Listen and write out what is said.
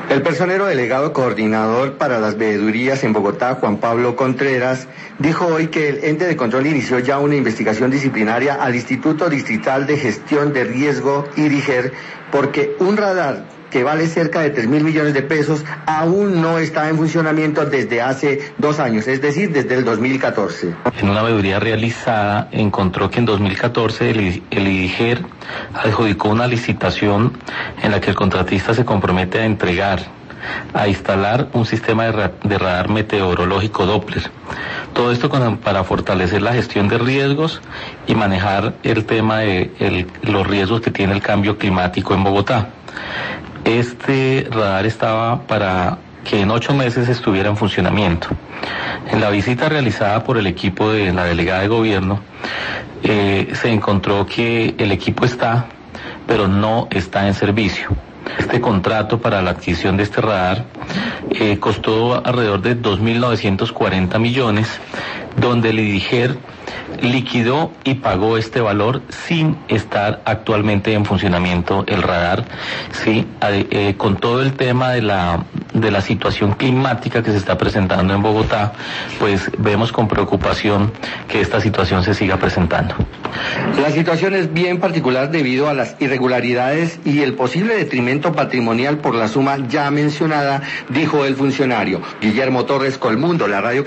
El personero delegado coordinador para las veedurías en Bogotá, Juan Pablo Contreras, dijo hoy que el ente de control inició ya una investigación disciplinaria al Instituto Distrital de Gestión de Riesgo, IDIGER, porque un radar que vale cerca de 3.000 millones de pesos aún no está en funcionamiento desde hace 2 años, es decir, desde el 2014. En una veeduría realizada encontró que en 2014 el IDIGER adjudicó una licitación en la que el contratista se compromete a instalar un sistema de radar meteorológico Doppler. Todo esto para fortalecer la gestión de riesgos y manejar el tema de los riesgos que tiene el cambio climático en Bogotá. Este radar estaba para que en 8 meses estuviera en funcionamiento. En la visita realizada por el equipo de la delegada de gobierno, se encontró que el equipo está, pero no está en servicio. Este contrato para la adquisición de este radar costó alrededor de 2.940 millones, donde el IDIGER liquidó y pagó este valor sin estar actualmente en funcionamiento el radar, sí, con todo el tema de la situación climática que se está presentando en Bogotá, pues vemos con preocupación que esta situación se siga presentando. La situación es bien particular debido a las irregularidades y el posible detrimento patrimonial por la suma ya mencionada, dijo el funcionario. Guillermo Torres, Colmundo, la radio